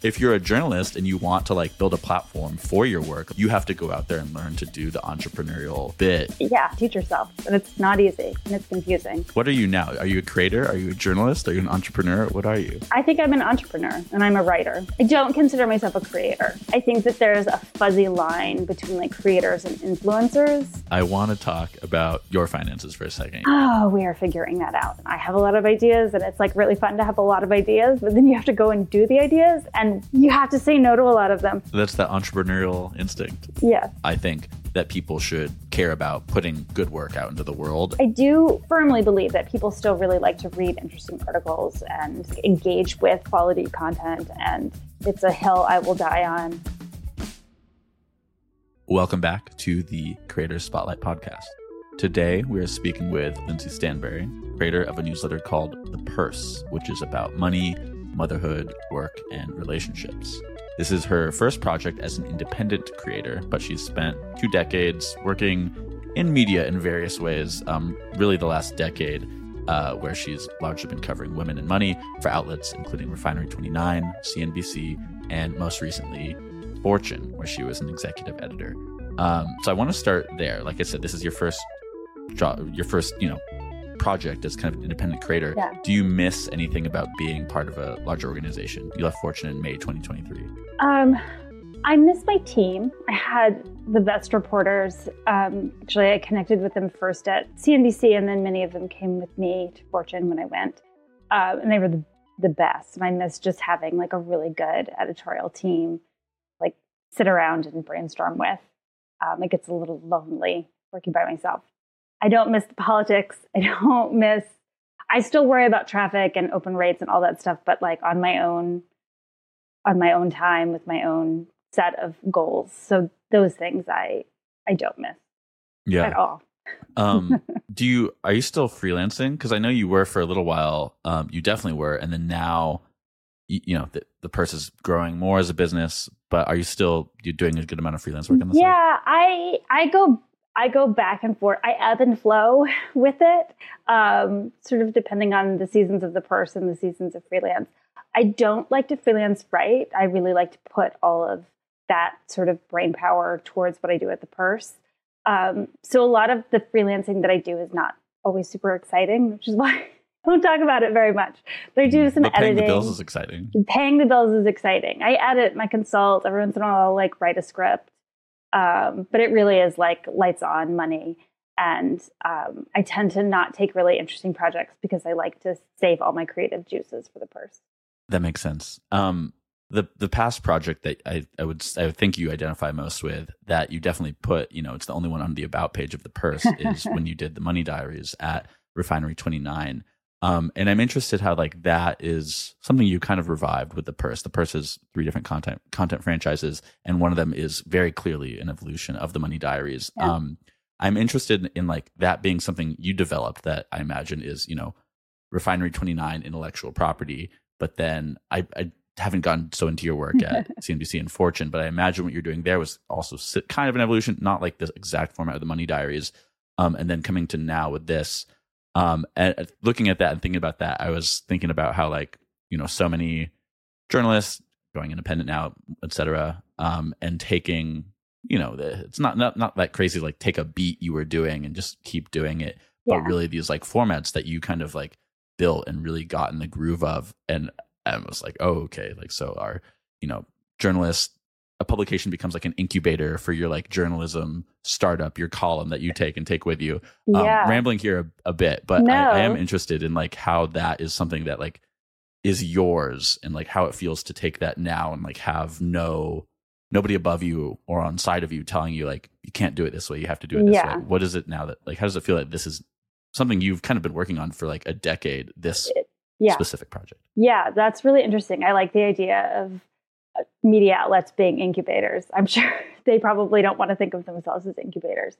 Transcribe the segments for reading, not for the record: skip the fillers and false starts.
if you're a journalist and you want to like build a platform for your work, you have to go out there and learn to do the entrepreneurial bit. Yeah, teach yourself. And it's not easy and it's confusing. What are you now? Are you a creator? Are you a journalist? Are you an entrepreneur? What are you? I think I'm an entrepreneur and I'm a writer. I don't consider myself a creator. I think that there's a fuzzy line between like creators and influencers. I want to talk about your finances for a second. Oh, we are figuring that out. I have a lot of ideas and it's like really fun to have a lot of ideas, but then you have to go and do the ideas and you have to say no to a lot of them. That's that entrepreneurial instinct. Yeah. I think that people should care about putting good work out into the world. I do firmly believe that people still really like to read interesting articles and engage with quality content, and it's a hill I will die on. Welcome back to the Creator Spotlight Podcast. Today, we are speaking with Lindsay Stanbury, creator of a newsletter called The Purse, which is about money, motherhood, work, and relationships. This is her first project as an independent creator, but she's spent 2 decades working in media in various ways, really the last decade, where she's largely been covering women and money for outlets including Refinery29, CNBC, and most recently, Fortune, where she was an executive editor. So I want to start there. Like I said, this is your first project as kind of an independent creator. Yeah. Do you miss anything about being part of a larger organization? You left Fortune in May 2023. I miss my team. I had the best reporters. Actually, I connected with them first at CNBC, and then many of them came with me to Fortune when I went. And they were the best. And I miss just having like a really good editorial team, like sit around and brainstorm with. It gets a little lonely working by myself. I don't miss the politics. I still worry about traffic and open rates and all that stuff, but like on my own time with my own set of goals. So those things I don't miss at all. Are you still freelancing? Because I know you were for a little while. You definitely were. And then now, the Purse is growing more as a business, but you're doing a good amount of freelance work on the side? Yeah, I go back and forth. I ebb and flow with it, sort of depending on the seasons of the Purse and the seasons of freelance. I don't like to freelance write. I really like to put all of that sort of brain power towards what I do at the Purse. So a lot of the freelancing that I do is not always super exciting, which is why I don't talk about it very much. But I do some editing. Paying the bills is exciting. Paying the bills is exciting. I edit, I consult. Every once in a while, I'll like write a script. But it really is like lights on money. And I tend to not take really interesting projects because I like to save all my creative juices for the Purse. That makes sense. The past project that I would think you identify most with, that you definitely put, it's the only one on the about page of the Purse, is when you did the Money Diaries at Refinery29. And I'm interested how like that is something you kind of revived with the Purse. The Purse has 3 different content franchises, and one of them is very clearly an evolution of the Money Diaries. Yeah. I'm interested in like that being something you developed that I imagine is, Refinery29 intellectual property. But then I haven't gone so into your work at CNBC and Fortune, but I imagine what you're doing there was also kind of an evolution, not like the exact format of the Money Diaries. And then coming to now with this. And looking at that and thinking about that, I was thinking about how like, so many journalists going independent now, et cetera, and taking, it's not that crazy, like take a beat you were doing and just keep doing it, but really these like formats that you kind of like built and really got in the groove of. And I was like, oh, okay. Like, so our, journalists, a publication becomes like an incubator for your like journalism startup, your column that you take with you. Rambling here a bit, but I am interested in like how that is something that like is yours, and like how it feels to take that now and like have nobody above you or on side of you telling you like, you can't do it this way, you have to do it this way. What is it now that like, how does it feel like this is something you've kind of been working on for like a decade, this specific project? Yeah, that's really interesting. I like the idea of media outlets being incubators. I'm sure they probably don't want to think of themselves as incubators.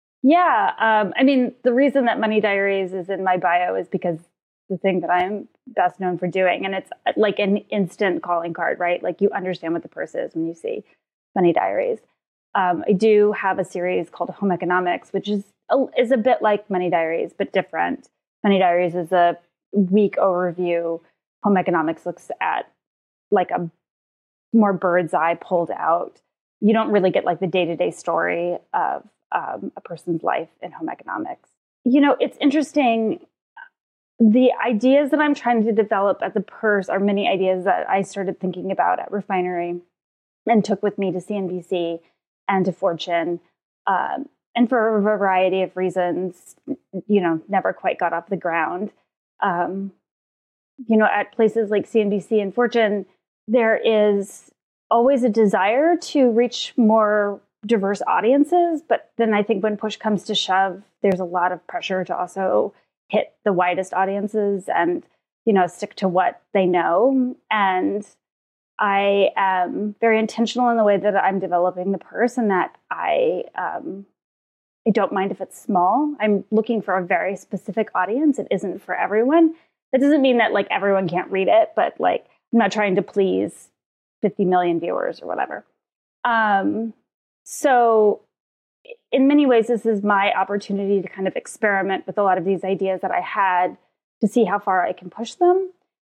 I mean, the reason that Money Diaries is in my bio is because the thing that I'm best known for doing, and it's like an instant calling card, right? Like you understand what the Purse is when you see Money Diaries. I do have a series called Home Economics, which is a bit like Money Diaries, but different. Money Diaries is a week overview. Home Economics looks at like a more bird's eye pulled out. You don't really get like the day-to-day story of a person's life in home economics. It's interesting. The ideas that I'm trying to develop at the Purse are many ideas that I started thinking about at Refinery and took with me to CNBC and to Fortune. And for a variety of reasons, never quite got off the ground. At places like CNBC and Fortune, there is always a desire to reach more diverse audiences. But then I think when push comes to shove, there's a lot of pressure to also hit the widest audiences and, stick to what they know. And I am very intentional in the way that I'm developing the Purse, and that I don't mind if it's small. I'm looking for a very specific audience. It isn't for everyone. That doesn't mean that like everyone can't read it, but like I'm not trying to please 50 million viewers or whatever. So in many ways, this is my opportunity to kind of experiment with a lot of these ideas that I had to see how far I can push them,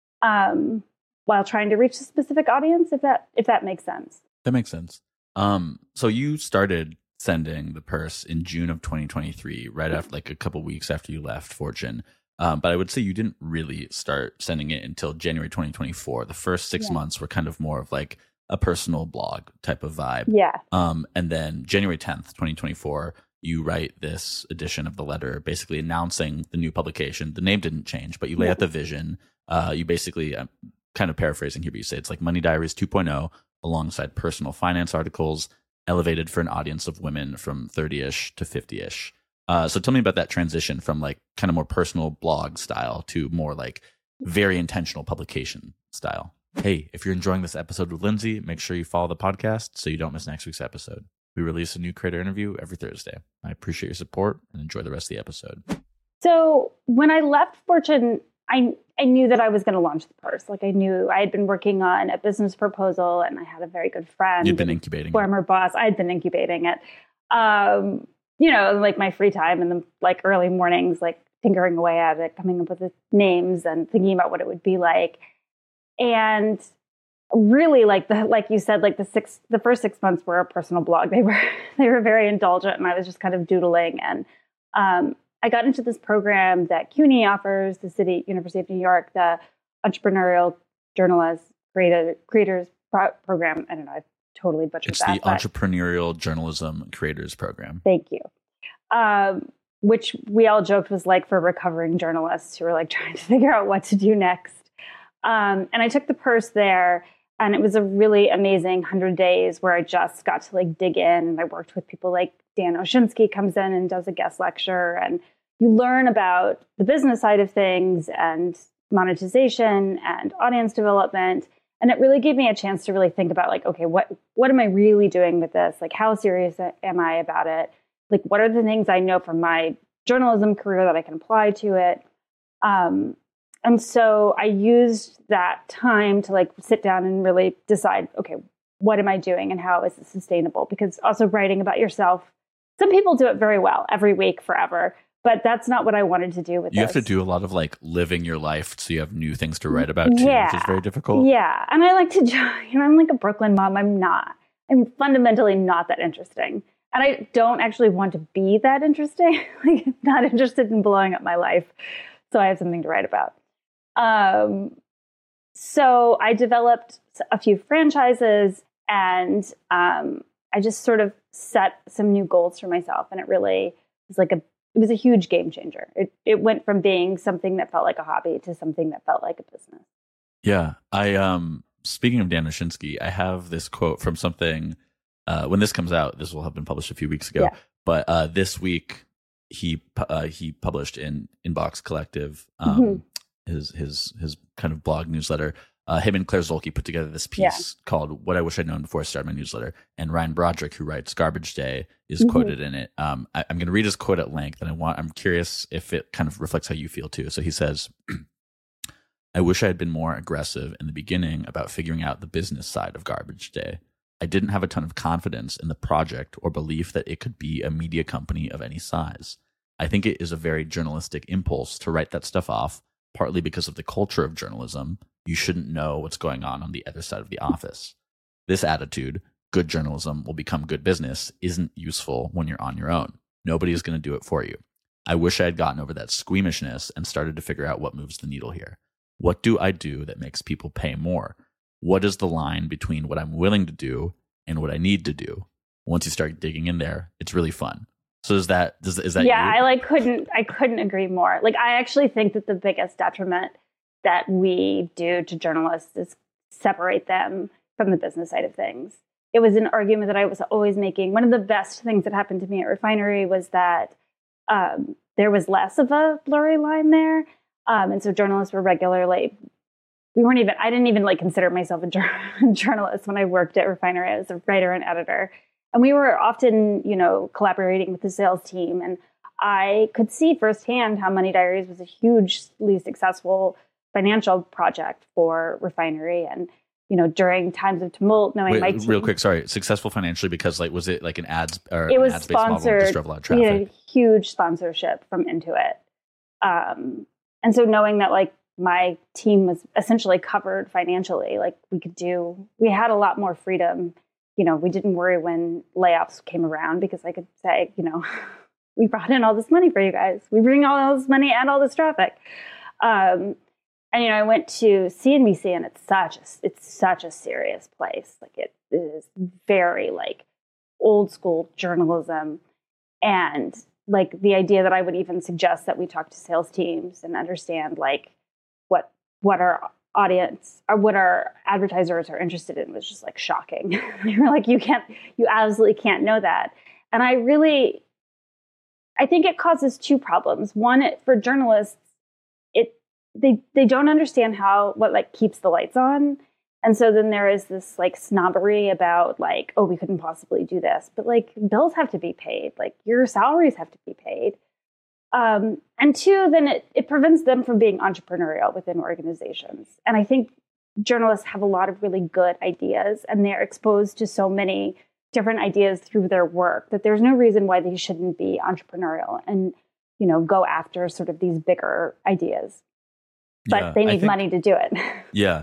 while trying to reach a specific audience, if that makes sense. That makes sense. So you started sending the Purse in June of 2023, right after, like a couple weeks after you left Fortune. But I would say you didn't really start sending it until January 2024. The first 6 months were kind of more of like a personal blog type of vibe. Yeah. And then January 10th, 2024, you write this edition of the letter basically announcing the new publication. The name didn't change, but you lay out the vision. You basically, I'm kind of paraphrasing here, but you say it's like Money Diaries 2.0 alongside personal finance articles elevated for an audience of women from 30-ish to 50-ish. So tell me about that transition from like kind of more personal blog style to more like very intentional publication style. Hey, if you're enjoying this episode with Lindsay, make sure you follow the podcast so you don't miss next week's episode. We release a new creator interview every Thursday. I appreciate your support and enjoy the rest of the episode. So when I left Fortune, I knew that I was going to launch the Purse. Like I knew I had been working on a business proposal, and I had a very good friend. You'd been incubating former boss. I had been incubating it. Like my free time in the like early mornings, like tinkering away at it, coming up with the names and thinking about what it would be like. And really, like you said, like the first 6 months were a personal blog. They were very indulgent, and I was just kind of doodling. And I got into this program that CUNY offers, the University of New York, the Entrepreneurial Journalist Creators Program. I don't know, I totally butchered that. It's the Entrepreneurial Journalism Creators Program. Thank you. Which we all joked was like for recovering journalists who were like trying to figure out what to do next. And I took the Purse there, and it was a really amazing 100 days where I just got to like dig in. And I worked with people like Dan Oshinsky comes in and does a guest lecture, and you learn about the business side of things and monetization and audience development. And it really gave me a chance to really think about like, okay, what am I really doing with this? Like, how serious am I about it? Like, what are the things I know from my journalism career that I can apply to it? And so I used that time to like sit down and really decide, okay, what am I doing and how is it sustainable? Because also writing about yourself, some people do it very well every week forever, but that's not what I wanted to do with You this. have to do a lot of like living your life so you have new things to write about too, which is very difficult. Yeah. And I like to, I'm like a Brooklyn mom. I'm fundamentally not that interesting. And I don't actually want to be that interesting. Like, I'm not interested in blowing up my life. So I have something to write about. So I developed a few franchises, and I just sort of set some new goals for myself. And it really was it was a huge game changer. It went from being something that felt like a hobby to something that felt like a business. Yeah. Speaking of Dan Oshinsky, I have this quote from something, when this comes out, this will have been published a few weeks ago, but this week he published in Inbox Collective, his kind of blog newsletter. Him and Claire Zolke put together this piece called "What I Wish I'd Known Before I Started My Newsletter," and Ryan Broderick, who writes Garbage Day, is quoted in it. I'm going to read his quote at length, and I'm curious if it kind of reflects how you feel too. So he says, "I wish I had been more aggressive in the beginning about figuring out the business side of Garbage Day. I didn't have a ton of confidence in the project or belief that it could be a media company of any size. I think it is a very journalistic impulse to write that stuff off, partly because of the culture of journalism. You shouldn't know what's going on the other side of the office. this attitude, good journalism will become good business, isn't useful when you're on your own. Nobody is going to do it for you. I wish I had gotten over that squeamishness and started to figure out what moves the needle here. What do I do that makes people pay more? What is the line between what I'm willing to do and what I need to do? Once you start digging in there, it's really fun. So is that yeah, you? I couldn't agree more. Like, I actually think that the biggest detriment that we do to journalists is separate them from the business side of things. It was an argument that I was always making. One of the best things that happened to me at Refinery was that there was less of a blurry line there. And so journalists were regularly, I didn't even like consider myself a journalist when I worked at Refinery. I was a writer and editor. And we were often, collaborating with the sales team. And I could see firsthand how Money Diaries was a hugely successful financial project for Refinery. And, during times of tumult, knowing my team. Real quick, sorry. Successful financially because, like, was it like an ads or it was an ads-based model that drove a lot of traffic? We had huge sponsorship from Intuit. And so knowing that, like, my team was essentially covered financially, like, we had a lot more freedom. We didn't worry when layoffs came around because I could say, we brought in all this money for you guys. We bring all this money and all this traffic. And I went to CNBC, and it's such a serious place. Like, it is very like old school journalism, and like the idea that I would even suggest that we talk to sales teams and understand like what our audience or what our advertisers are interested in was just like shocking. They were like, you absolutely can't know that. And I think it causes two problems. One, for journalists, they don't understand what keeps the lights on. And so then there is this like snobbery about like, oh, we couldn't possibly do this, but like bills have to be paid, like your salaries have to be paid. And two, then it prevents them from being entrepreneurial within organizations. And I think journalists have a lot of really good ideas, and they're exposed to so many different ideas through their work that there's no reason why they shouldn't be entrepreneurial and, go after sort of these bigger ideas. But they need money to do it. Yeah.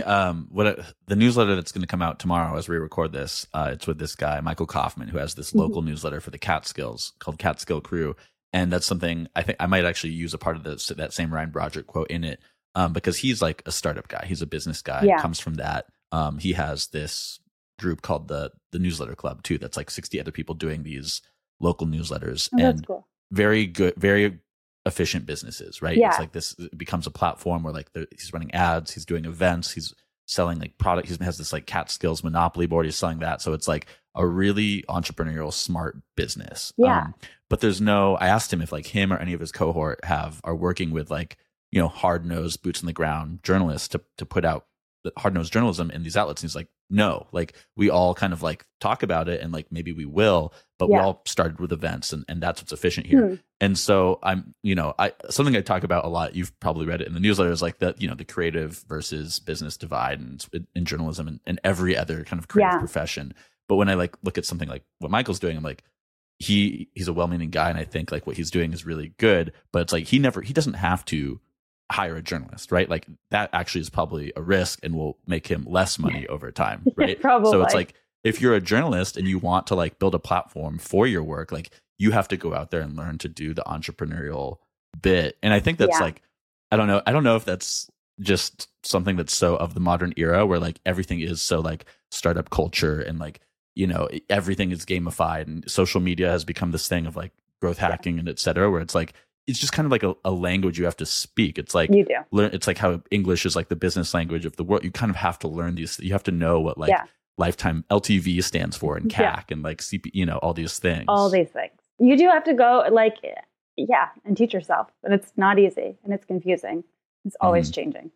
The newsletter that's going to come out tomorrow as we record this, it's with this guy, Michael Kaufman, who has this local newsletter for the Catskills called Catskill Crew. And that's something I think I might actually use a part of that same Ryan Broderick quote in it, because he's like a startup guy. He's a business guy. Yeah. Comes from that. He has this group called the Newsletter Club too. That's like 60 other people doing these local newsletters. Oh, that's cool. Very good, very efficient businesses, right? Yeah. It's like it becomes a platform where like he's running ads, he's doing events, he's selling like product. He has this like Catskills Monopoly board. He's selling that. So it's like a really entrepreneurial, smart business. Yeah. But I asked him if like him or any of his cohort are working with like, hard-nosed, boots on the ground journalists to put out the hard-nosed journalism in these outlets. And he's like, no, like we all kind of like talk about it and like maybe we will, but we all started with events and that's what's efficient here. And so something I talk about a lot, you've probably read it in the newsletter, is like the creative versus business divide in journalism and every other kind of creative profession. But when I like look at something like what Michael's doing, I'm like, he's a well-meaning guy. And I think like what he's doing is really good, but it's like, he doesn't have to hire a journalist, right? Like that actually is probably a risk and will make him less money over time, right? Probably. So it's like, if you're a journalist and you want to like build a platform for your work, like you have to go out there and learn to do the entrepreneurial bit. And I think that's like, I don't know if that's just something that's so of the modern era where like everything is so like startup culture and like, everything is gamified and social media has become this thing of like growth hacking and et cetera, where it's like, it's just kind of like a language you have to speak. It's like you do. It's like how English is like the business language of the world. You kind of have to learn these. You have to know what like lifetime LTV stands for and CAC and like CP, all these things. All these things. You do have to go like, and teach yourself. And it's not easy and it's confusing. It's always changing.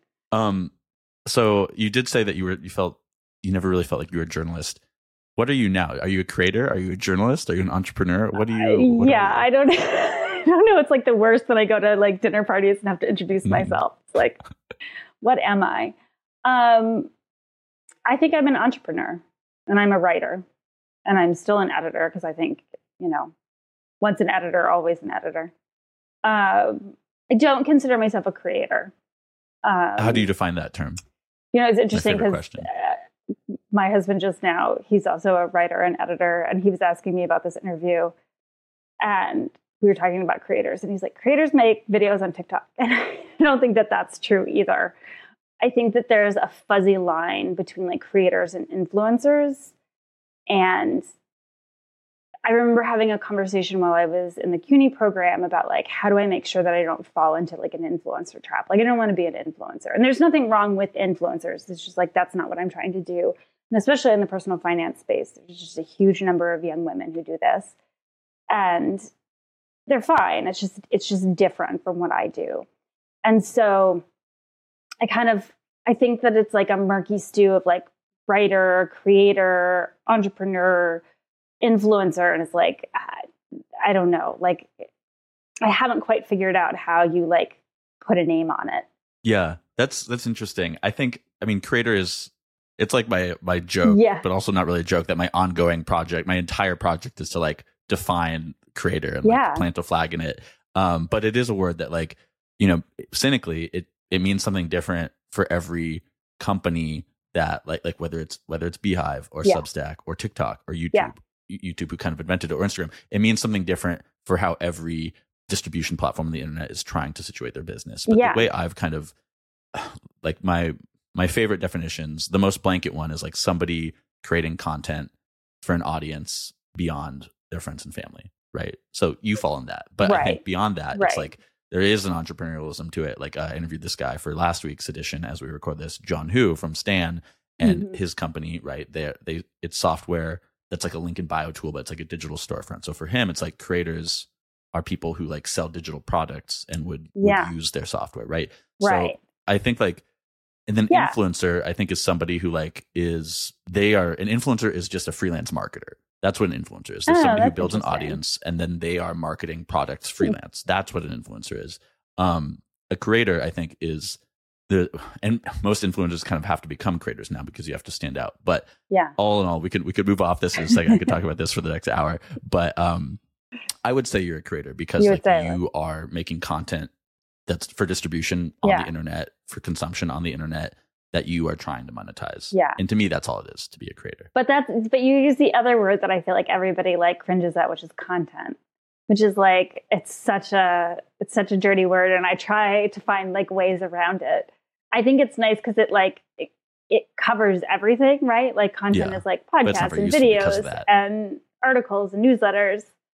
So you did say that you never really felt like you were a journalist. What are you now? Are you a creator? Are you a journalist? Are you an entrepreneur? What do you? I don't I don't know. It's like the worst when I go to like dinner parties and have to introduce myself. It's like, what am I? I think I'm an entrepreneur and I'm a writer and I'm still an editor because I think, once an editor, always an editor. I don't consider myself a creator. How do you define that term? It's interesting because my husband just now, he's also a writer and editor, and he was asking me about this interview, and we were talking about creators, and he's like, creators make videos on TikTok. And I don't think that that's true either. I think that there's a fuzzy line between like creators and influencers. And I remember having a conversation while I was in the CUNY program about like, how do I make sure that I don't fall into like an influencer trap? Like, I don't want to be an influencer. And there's nothing wrong with influencers. It's just like, that's not what I'm trying to do. And especially in the personal finance space, there's just a huge number of young women who do this. And they're fine. It's just different from what I do. And so I think that it's like a murky stew of like writer, creator, entrepreneur, influencer. And it's like, I don't know, like I haven't quite figured out how you like put a name on it. Yeah, that's interesting. I mean, creator is, it's like my joke, but also not really a joke, that my ongoing project, my entire project is to like define creator and like plant a flag in it. But it is a word that like, you know, cynically, it means something different for every company that like whether it's Beehive or Substack or TikTok or YouTube who kind of invented it, or Instagram. It means something different for how every distribution platform on the internet is trying to situate their business. But the way I've kind of like my favorite definitions, the most blanket one is like somebody creating content for an audience beyond their friends and family, right? So you fall in that. But I think beyond that, it's like there is an entrepreneurialism to it. Like I interviewed this guy for last week's edition as we record this, John Hu from Stan, and his company, right? It's software that's like a link in bio tool, but it's like a digital storefront. So for him, it's like creators are people who like sell digital products and would use their software, right? So I think like, and then influencer, I think, is somebody who like an influencer is just a freelance marketer. That's what an influencer is. There's somebody who builds an audience and then they are marketing products freelance. That's what an influencer is. A creator, I think, is and most influencers kind of have to become creators now because you have to stand out. But all in all, we could move off this in a second. I could talk about this for the next hour. But I would say you're a creator because you are making content that's for distribution on the internet, for consumption on the internet, that you are trying to monetize. Yeah. And to me, that's all it is to be a creator. But you use the other word that I feel like everybody like cringes at, which is content, which is like, it's such a dirty word. And I try to find like ways around it. I think it's nice because it covers everything, right? Like content is like podcasts and videos and articles and newsletters,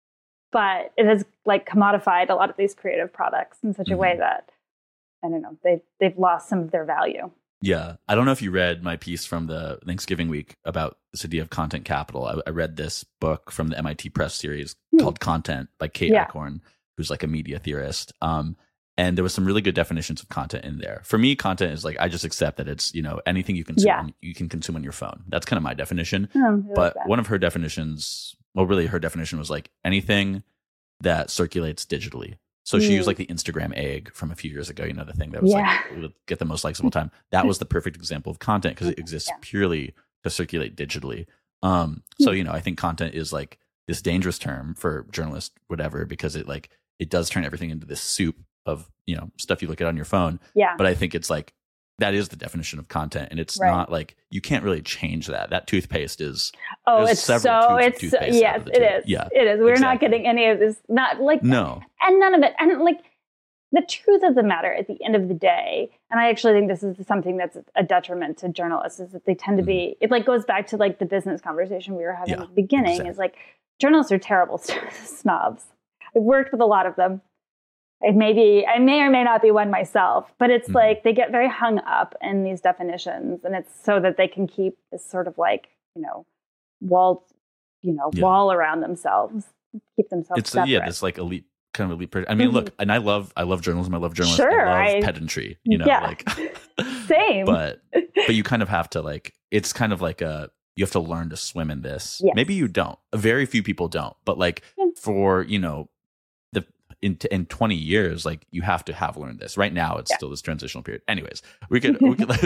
but it has like commodified a lot of these creative products in such a way that, I don't know, they've lost some of their value. Yeah. I don't know if you read my piece from the Thanksgiving week about this idea of content capital. I read this book from the MIT Press series called Content by Kate Eichhorn, who's like a media theorist. And there was some really good definitions of content in there. For me, content is like, I just accept that it's, you know, anything you can consume on your phone. That's kind of my definition. But one of her definitions, really her definition was like anything that circulates digitally. So she used like the Instagram egg from a few years ago, you know, the thing that was like, would get the most likes of all time. That was the perfect example of content because it exists purely to circulate digitally. So, you know, I think content is like this dangerous term for journalists, whatever, because it does turn everything into this soup of, you know, stuff you look at on your phone. Yeah. But I think it's like, that is the definition of content. And it's not like, you can't really change that. That toothpaste is, yes, it is. Yeah, it is. We're not getting any of this, not like, no. And none of it. And like the truth of the matter at the end of the day, and I actually think this is something that's a detriment to journalists, is that they tend to be, it like goes back to like the business conversation we were having at the beginning, is like journalists are terrible snobs. I've worked with a lot of them. I may or may not be one myself, but it's like they get very hung up in these definitions, and it's so that they can keep this sort of like, you know, wall around themselves, keep themselves separate. This like elite kind of elite. I mean, look, and I love journalism. I love journalism. Sure, I love pedantry. You know, like same. But you kind of have to like. It's kind of like you have to learn to swim in this. Yes. Maybe you don't. Very few people don't. But like for, you know, in 20 years, like you have to have learned this. Right now, it's still this transitional period. Anyways, we could move on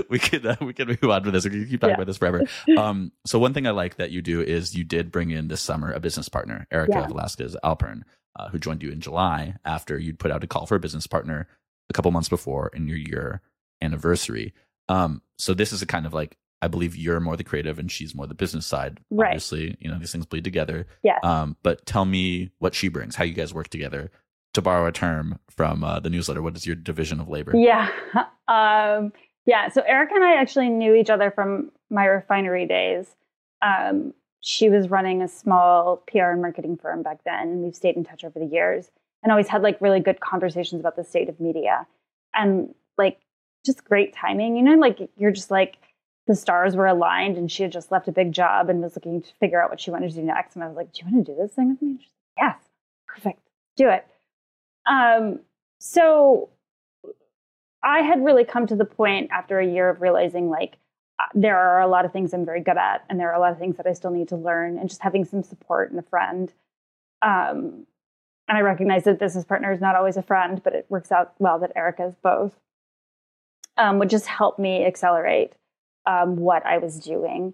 to this. We can keep talking about this forever. So one thing I like that you do is you did bring in this summer a business partner, Erica Velasquez Alpern, who joined you in July after you'd put out a call for a business partner a couple months before in your year anniversary. So this is a kind of like I believe you're more the creative and she's more the business side. Right. Obviously, these things bleed together. Yeah. But tell me what she brings, how you guys work together. To borrow a term from the newsletter, what is your division of labor? Yeah. So Erica and I actually knew each other from my refinery days. She was running a small PR and marketing firm back then, and we've stayed in touch over the years and always had like really good conversations about the state of media and like just great timing. Like you're just like the stars were aligned, and she had just left a big job and was looking to figure out what she wanted to do next. And I was like, "Do you want to do this thing with me?" And she's like, "Yes, perfect, do it." So I had really come to the point after a year of realizing like there are a lot of things I'm very good at, and there are a lot of things that I still need to learn, and just having some support and a friend. And I recognize that business partner is not always a friend, but it works out well that Erica is both, would just help me accelerate what I was doing.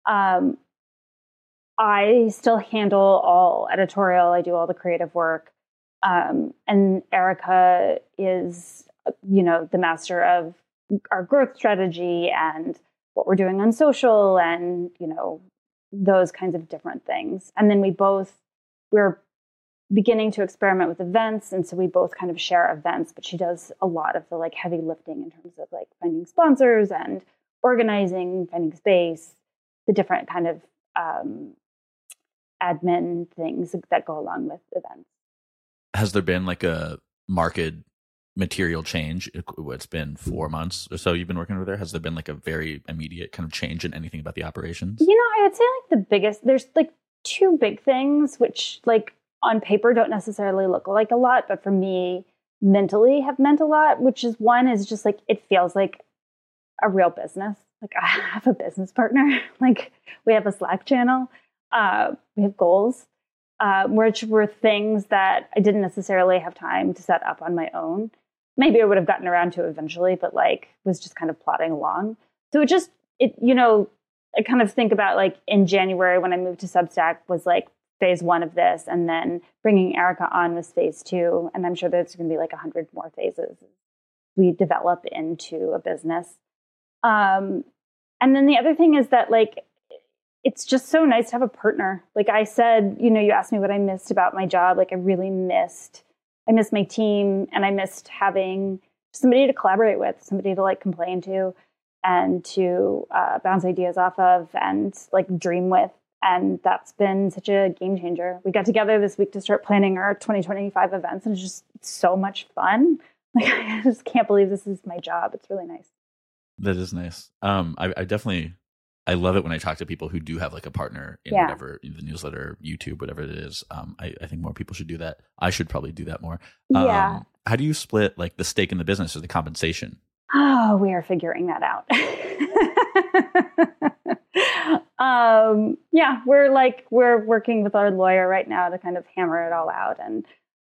I still handle all editorial. I do all the creative work. And Erica is, the master of our growth strategy and what we're doing on social and, those kinds of different things. And then we're beginning to experiment with events. And so we both kind of share events, but she does a lot of the like heavy lifting in terms of like finding sponsors and organizing, finding space, the different kind of admin things that go along with events. Has there been like a market material change? It's been 4 months or so you've been working over there. Has there been like a very immediate kind of change in anything about the operations? I would say like the biggest, there's like two big things, which like on paper don't necessarily look like a lot, but for me mentally have meant a lot, which is one is just like, it feels like a real business. Like I have a business partner, like we have a Slack channel, we have goals, which were things that I didn't necessarily have time to set up on my own. Maybe I would have gotten around to eventually, but like was just kind of plodding along. So I kind of think about like in January when I moved to Substack was like phase one of this, and then bringing Erica on was phase two. And I'm sure there's going to be like 100 more phases we develop into a business. And then the other thing is that like, it's just so nice to have a partner. Like I said, you asked me what I missed about my job. Like I missed my team, and I missed having somebody to collaborate with, somebody to like complain to and to bounce ideas off of and like dream with. And that's been such a game changer. We got together this week to start planning our 2025 events, and it's just so much fun. Like I just can't believe this is my job. It's really nice. That is nice. I love it when I talk to people who do have like a partner in whatever, in the newsletter, YouTube, whatever it is. I think more people should do that. I should probably do that more. Yeah. How do you split like the stake in the business or the compensation? Oh, we are figuring that out. We're working with our lawyer right now to kind of hammer it all out. And,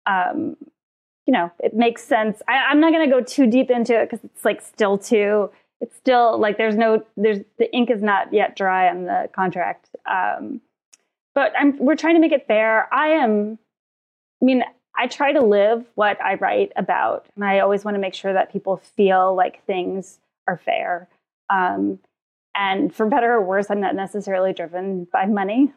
it makes sense. I'm not going to go too deep into it because it's like it's still like the ink is not yet dry on the contract. But we're trying to make it fair. I try to live what I write about, and I always want to make sure that people feel like things are fair. And for better or worse, I'm not necessarily driven by money.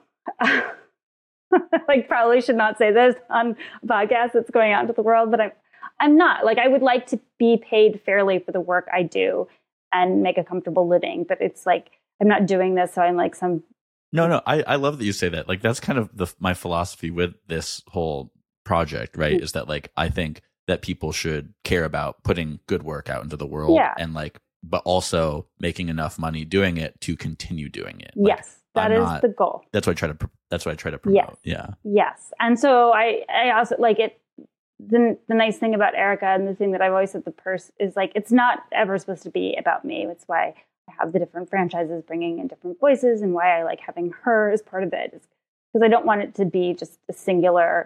Like probably should not say this on a podcast that's going out into the world, but I'm not. Like I would like to be paid fairly for the work I do and make a comfortable living. But it's like, I'm not doing this, so I'm like some... No, I love that you say that. Like, that's kind of my philosophy with this whole project, right? Is that like, I think that people should care about putting good work out into the world and like, but also making enough money doing it to continue doing it. Like, yes, that is the goal. That's what I try to promote. Yes. Yes. And so I also like it. The nice thing about Erica, and the thing that I've always said the purse is like, it's not ever supposed to be about me. It's why I have the different franchises bringing in different voices, and why I like having her as part of it, is because I don't want it to be just a singular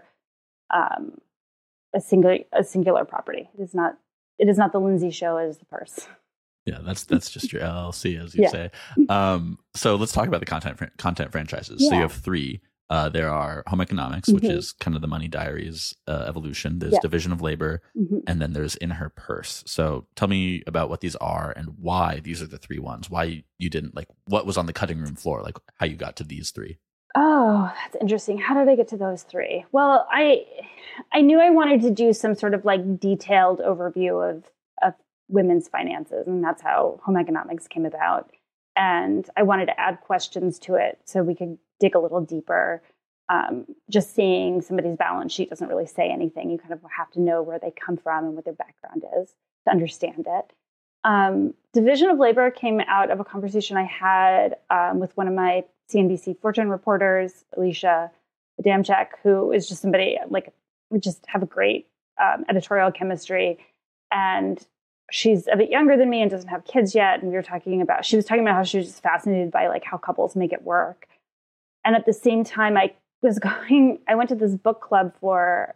property. It is not the Lindsay show. It is the purse. Yeah, that's just your LLC, as you say. So let's talk about the content franchises. So you have 3. There are Home Economics, which is kind of the Money Diaries evolution. There's Division of Labor, and then there's In Her Purse. So tell me about what these are and why these are the three ones. Why you didn't, like, what was on the cutting room floor, like how you got to these three. Oh, that's interesting. How did I get to those three? Well, I knew I wanted to do some sort of like detailed overview of women's finances, and that's how Home Economics came about. And I wanted to add questions to it so we could dig a little deeper. Just seeing somebody's balance sheet doesn't really say anything. You kind of have to know where they come from and what their background is to understand it. Division of Labor came out of a conversation I had with one of my CNBC Fortune reporters, Alicia Adamczyk, who is just somebody, like, we just have a great editorial chemistry. And she's a bit younger than me and doesn't have kids yet. And she was talking about how she was just fascinated by like how couples make it work. And at the same time, I went to this book club for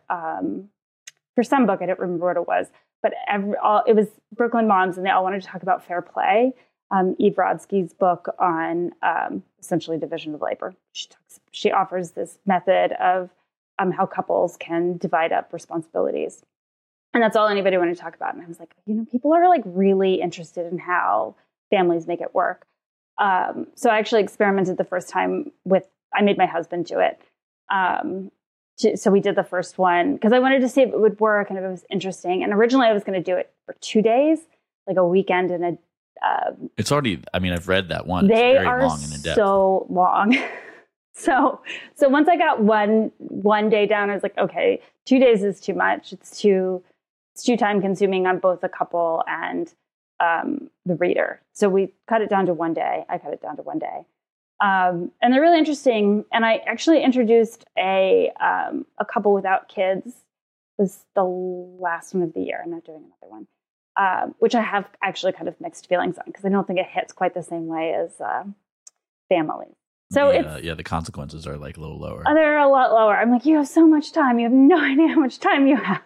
some book. I don't remember what it was, but it was Brooklyn moms, and they all wanted to talk about fair play. Eve Rodsky's book on essentially division of labor. She offers this method of how couples can divide up responsibilities. And that's all anybody wanted to talk about. And I was like, people are like really interested in how families make it work. So I actually experimented the first time I made my husband do it. So we did the first one because I wanted to see if it would work and if it was interesting. And originally I was going to do it for 2 days, like a weekend and it's already, I've read that one. They it's very are long and in depth. So long. So once I got one day down, I was like, okay, 2 days is too much. It's too time consuming on both the couple and the reader. So we cut it down to 1 day. I cut it down to 1 day. And they're really interesting. And I actually introduced a couple without kids. It was the last one of the year. I'm not doing another one. Which I have actually kind of mixed feelings on because I don't think it hits quite the same way as families. So the consequences are like a little lower. They're a lot lower. I'm like, you have so much time. You have no idea how much time you have.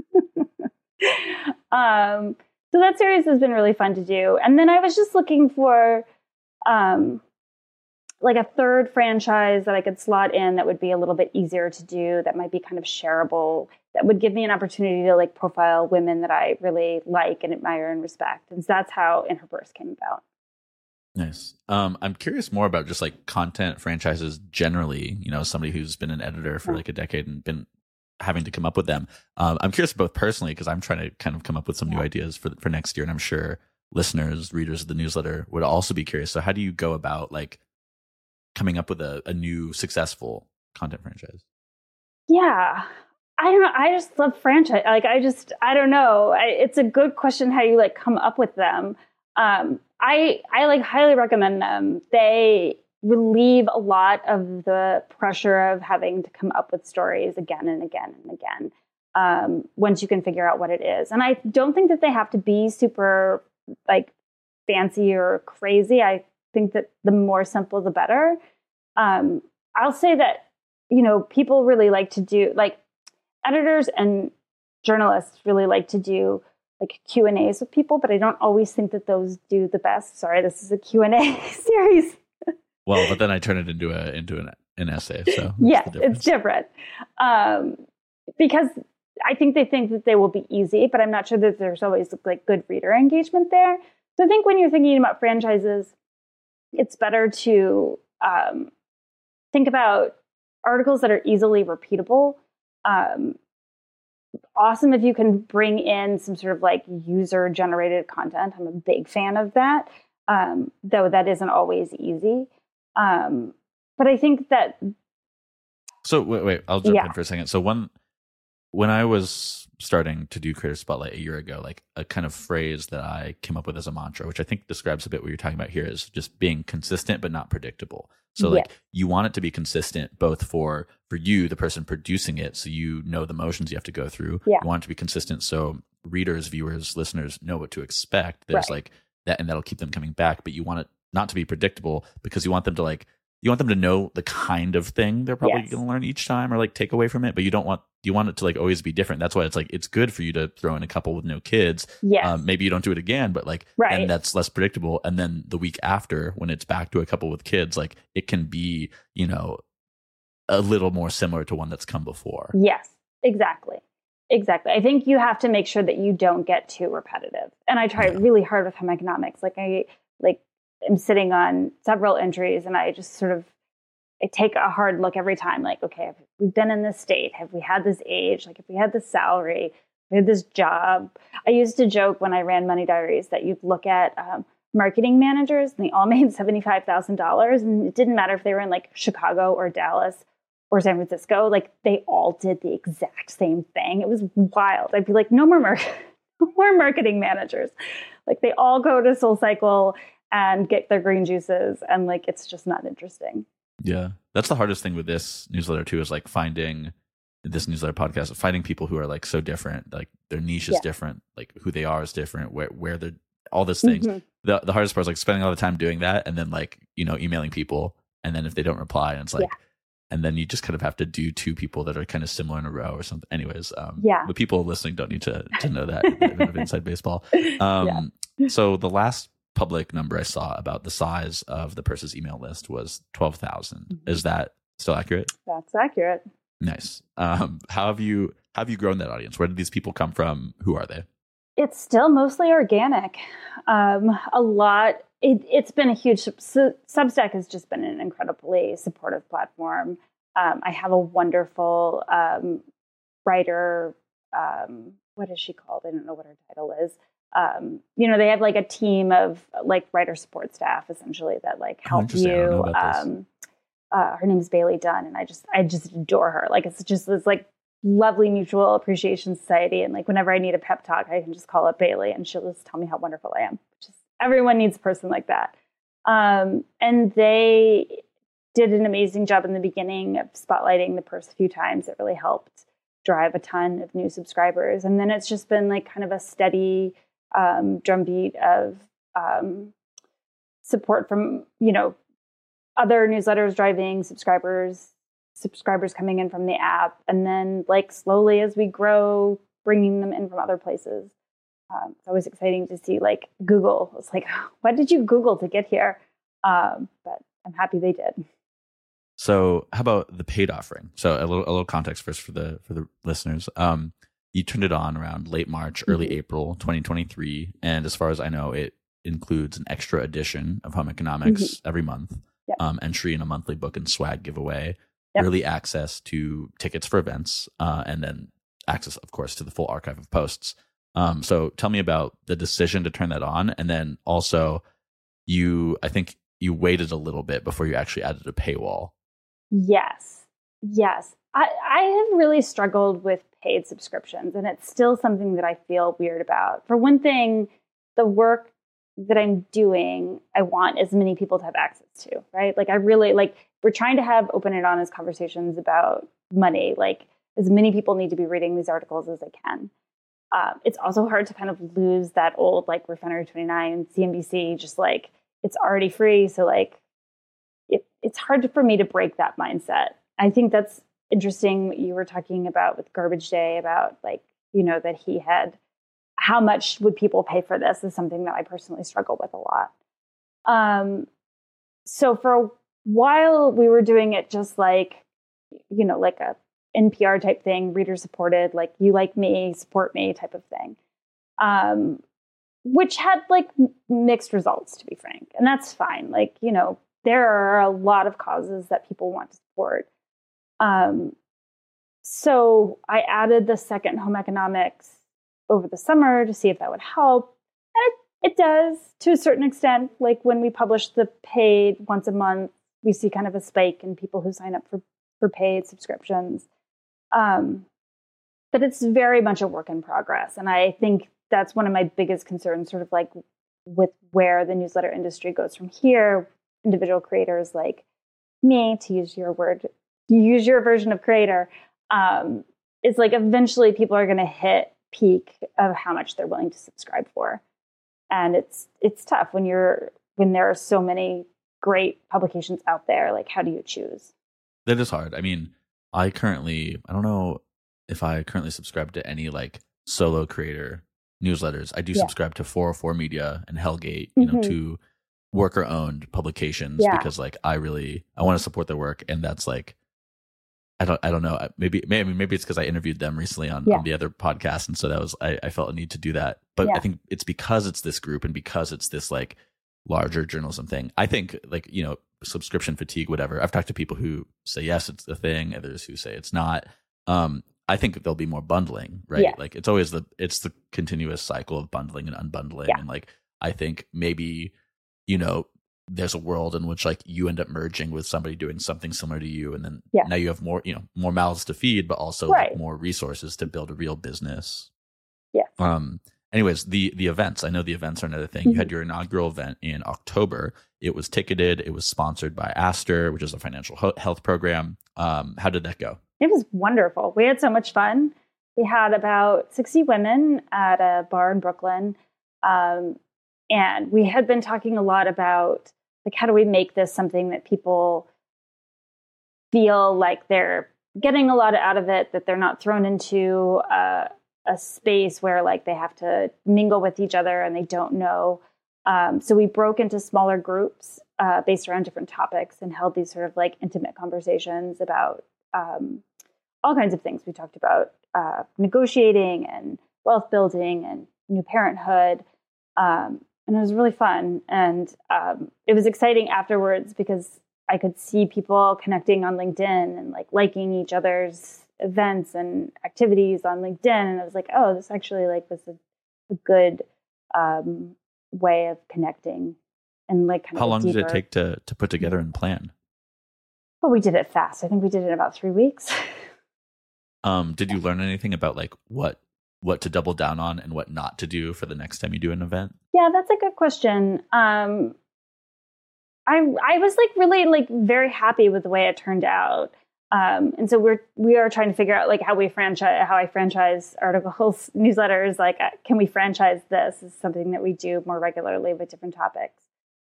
So that series has been really fun to do. And then I was just looking for like a third franchise that I could slot in that would be a little bit easier to do, that might be kind of shareable, that would give me an opportunity to like profile women that I really like and admire and respect. And so that's how In Her Purse came about. Nice. I'm curious more about just like content franchises generally, somebody who's been an editor for like a decade and been having to come up with them. I'm curious both personally, because I'm trying to kind of come up with some new ideas for next year. And I'm sure listeners, readers of the newsletter would also be curious. So how do you go about like coming up with a new successful content franchise? Yeah. I don't know. I just love franchise. Like, I don't know. It's a good question how you like come up with them. I like highly recommend them. They relieve a lot of the pressure of having to come up with stories again and again and again. Once you can figure out what it is. And I don't think that they have to be super like fancy or crazy. I think that the more simple, the better. I'll say that, people really like to do like editors and journalists really like to do like Q&As with people, but I don't always think that those do the best. Sorry, this is a Q&A series. Well, but then I turn it into an essay. So yes, it's different. Because I think they think that they will be easy, but I'm not sure that there's always like good reader engagement there. So I think when you're thinking about franchises, it's better to think about articles that are easily repeatable. Awesome if you can bring in some sort of like user generated content. I'm a big fan of that, though that isn't always easy. But I think that. So wait, I'll jump in for a second. So when I was starting to do Creator Spotlight a year ago, like a kind of phrase that I came up with as a mantra, which I think describes a bit what you're talking about here, is just being consistent but not predictable. So like you want it to be consistent both for you, the person producing it, so you know the motions you have to go through. Yeah. You want it to be consistent so readers, viewers, listeners know what to expect. There's like that, and that'll keep them coming back. But you want it not to be predictable because you want them to know the kind of thing they're probably going to learn each time or like take away from it. But you want it to like always be different. That's why it's like, it's good for you to throw in a couple with no kids. Yes. Maybe you don't do it again, but like, and that's less predictable. And then the week after, when it's back to a couple with kids, like it can be, a little more similar to one that's come before. Yes, exactly. Exactly. I think you have to make sure that you don't get too repetitive. And I try really hard with home economics. I'm sitting on several entries and I just sort of I take a hard look every time, like, okay, have we been in this state? Have we had this age? Like, if we had this salary, we had this job. I used to joke when I ran Money Diaries that you'd look at marketing managers and they all made $75,000. And it didn't matter if they were in like Chicago or Dallas or San Francisco. Like, they all did the exact same thing. It was wild. I'd be like, no more marketing managers. Like, they all go to SoulCycle and get their green juices. And like, it's just not interesting. Yeah. That's the hardest thing with this newsletter too, is like finding finding people who are like so different, like their niche is different, like who they are is different, where they're all these things. The hardest part is like spending all the time doing that and then like, emailing people. And then if they don't reply, and it's like, and then you just kind of have to do two people that are kind of similar in a row or something. Anyways, the people listening don't need to know that a bit of inside baseball. So the last public number I saw about the size of the Purse's email list was 12,000. Is that still accurate? That's accurate. Nice. How have you grown that audience? Where did these people come from? Who are they? It's still mostly organic. A lot. It's been a huge. Substack has just been an incredibly supportive platform. I have a wonderful writer. What is she called? I don't know what her title is. They have like a team of like writer support staff essentially that like help you. Her name is Bailey Dunn, and I just adore her. Like, it's just this like lovely mutual appreciation society. And like, whenever I need a pep talk, I can just call up Bailey and she'll just tell me how wonderful I am. Everyone needs a person like that. And they did an amazing job in the beginning of spotlighting the Purse a few times. It really helped drive a ton of new subscribers. And then it's just been like kind of a steady drumbeat of support from, other newsletters driving subscribers coming in from the app. And then like slowly as we grow, bringing them in from other places. It's always exciting to see like Google. It's like, what did you Google to get here? But I'm happy they did. So how about the paid offering? So a little context first for the listeners. You turned it on around late March, early April 2023. And as far as I know, it includes an extra edition of Home Economics every month, entry in a monthly book and swag giveaway, early access to tickets for events, and then access, of course, to the full archive of posts. So tell me about the decision to turn that on. And then also I think you waited a little bit before you actually added a paywall. Yes. I have really struggled with paid subscriptions, and it's still something that I feel weird about. For one thing, the work that I'm doing, I want as many people to have access to, right? Like, I really we're trying to have open and honest conversations about money. Like, as many people need to be reading these articles as they can. It's also hard to kind of lose that old, like, Refinery29, CNBC, just like, it's already free. So like, it's hard for me to break that mindset. I think that's interesting what you were talking about with Garbage Day about like, that he had, how much would people pay for this is something that I personally struggle with a lot. So for a while we were doing it just like, like a NPR type thing, reader supported, like you like me, support me type of thing. Which had like mixed results, to be frank. And that's fine. Like, there are a lot of causes that people want to support. So I added the second Home Economics over the summer to see if that would help. And it does to a certain extent. Like, when we publish the paid once a month, we see kind of a spike in people who sign up for paid subscriptions. But it's very much a work in progress. And I think that's one of my biggest concerns, sort of like with where the newsletter industry goes from here. Individual creators like me, to use your version of creator, it's like eventually people are going to hit peak of how much they're willing to subscribe for. And it's tough when there are so many great publications out there. Like, how do you choose? That is hard. I mean, I don't know if I currently subscribe to any like solo creator newsletters. I do subscribe to 404 Media and Hellgate, to worker owned publications because like I want to support their work, and that's like I don't know. Maybe it's because I interviewed them recently on the other podcast. And so that was, I felt a need to do that. But I think it's because it's this group and because it's this like larger journalism thing. I think like, you know, subscription fatigue, whatever. I've talked to people who say, yes, it's the thing. Others who say it's not. I think there'll be more bundling, right? Yeah. Like it's always the continuous cycle of bundling and unbundling. Yeah. And like, I think maybe, you know, there's a world in which like you end up merging with somebody doing something similar to you. And then now you have more, you know, more mouths to feed, but also like more resources to build a real business. Yeah. Anyways, the events, I know the events are another thing. You had your inaugural event in October. It was ticketed. It was sponsored by Aster, which is a financial health program. How did that go? It was wonderful. We had so much fun. We had about 60 women at a bar in Brooklyn. And we had been talking a lot about like, how do we make this something that people feel like they're getting a lot out of it, that they're not thrown into a space where like they have to mingle with each other and they don't know. So we broke into smaller groups based around different topics and held these sort of like intimate conversations about all kinds of things. We talked about negotiating and wealth building and new parenthood. And it was really fun. And it was exciting afterwards because I could see people connecting on LinkedIn and like liking each other's events and activities on LinkedIn. And I was like, oh, this actually like was a good way of connecting and like kind of. How long did it take to put together and plan? Well, we did it fast. I think we did it in about 3 weeks. Did you learn anything about like what to double down on and what not to do for the next time you do an event? Yeah, that's a good question. I was like really like very happy with the way it turned out. And so we are trying to figure out like how I franchise articles, newsletters, like can we franchise this? Is something that we do more regularly with different topics.